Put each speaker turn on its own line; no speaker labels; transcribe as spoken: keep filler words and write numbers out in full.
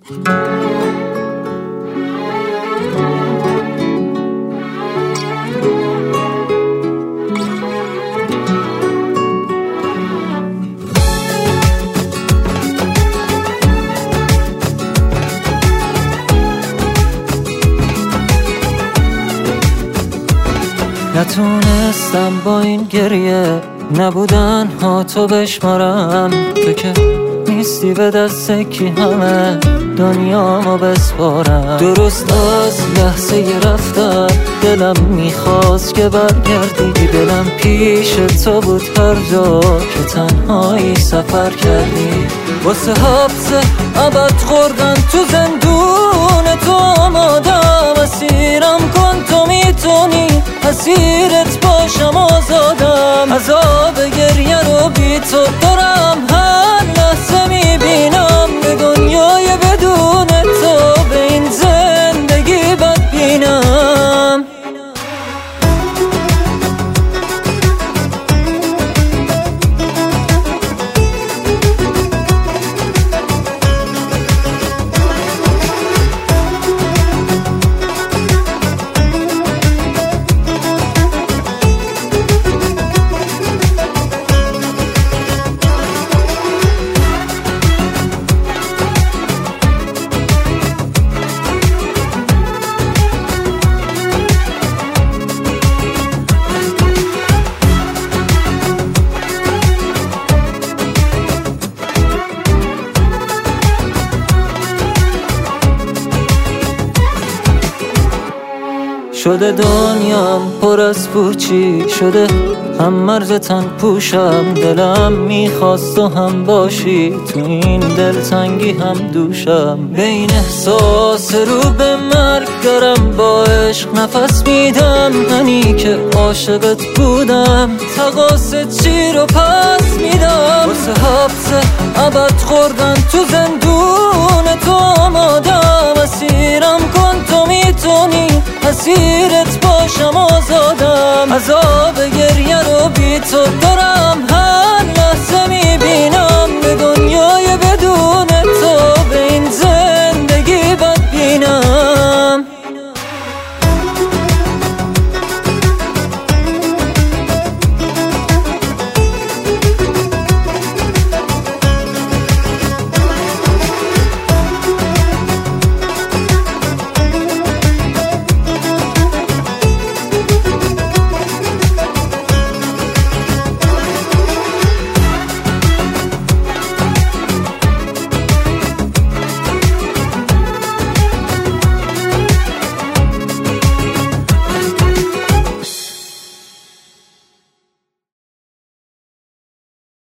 نتونستم با این گریه نبودن ها تو بشمارم، تو که نیستی به دست کی همه دنیامو بسپارم. درست از لحظه رفتن دلم میخواست که برگردی، دلم پیش تو بود هر جا که تنهایی سفر کردی. واسه حبس ابد خوردن تو زندون تو آمادم، اسیرم کن تو میتونی اسیرت باشم آزادم. عذاب گریه رو بی تو دارم هر لحظه میبینم، به دنیای بدون تو به این زندگی بدبینم. شده دنیام پر از پوچی شده، هم مرز تن پوشم، دلم میخواست تو هم باشی، تو این دلتنگی هم دوشم. بین احساس رو به مرگ دارم با عشق نفس میدم، منی که عاشقت بودم تقاصد چی رو پس میدم. واسه حبس ابد خوردن تو زندون تو آمادم، اسیرم کن تو میتونی اسیرت باشم آزادم. عذاب گریه رو بی تو دارم